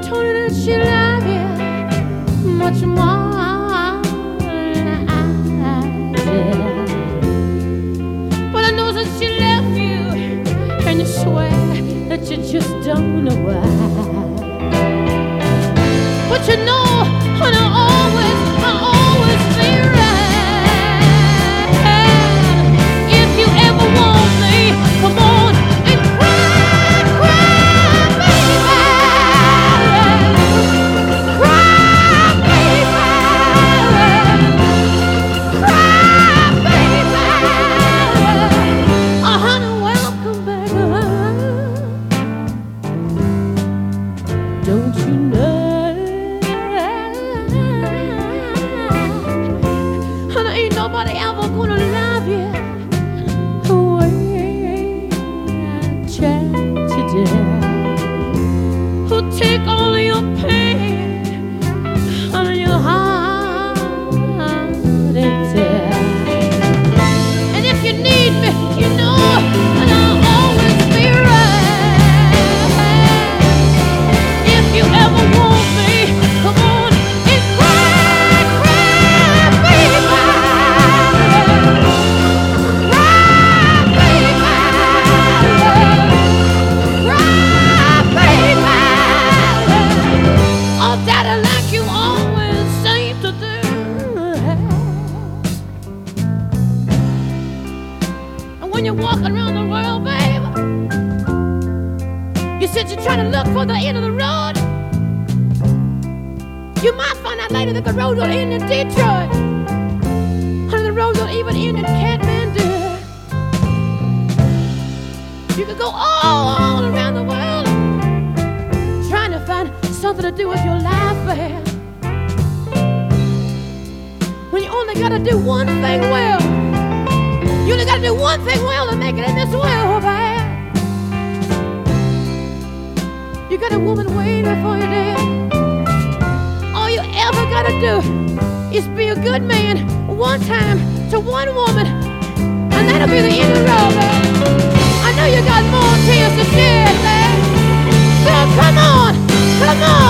told her that she loved you much more than I did. But I know that she left you, and you swear that you just don't know why. But you know, and I always be right. If you ever want me, come on and cry, cry, baby. Cry, baby. Cry, baby. Oh, honey, welcome back. Don't you know? Nobody ever gonna love you the way I tried today. Who'll take all of your pain out of your heart and tear. And if you need me, you know that I'll always be right. If you ever want me, come on and cry, cry, baby. When you're walking around the world, baby, you said you're trying to look for the end of the road. You might find out later that the road don't end in Detroit, and the road don't even end in Kathmandu. You could go all around the world trying to find something to do with your life, baby, when you only gotta do one thing well. You only gotta do one thing well to make it in this world, babe. You got a woman waiting for you there. All you ever gotta do is be a good man one time to one woman, and that'll be the end of the road, babe. I know you got more tears to shed, babe. So come on, come on.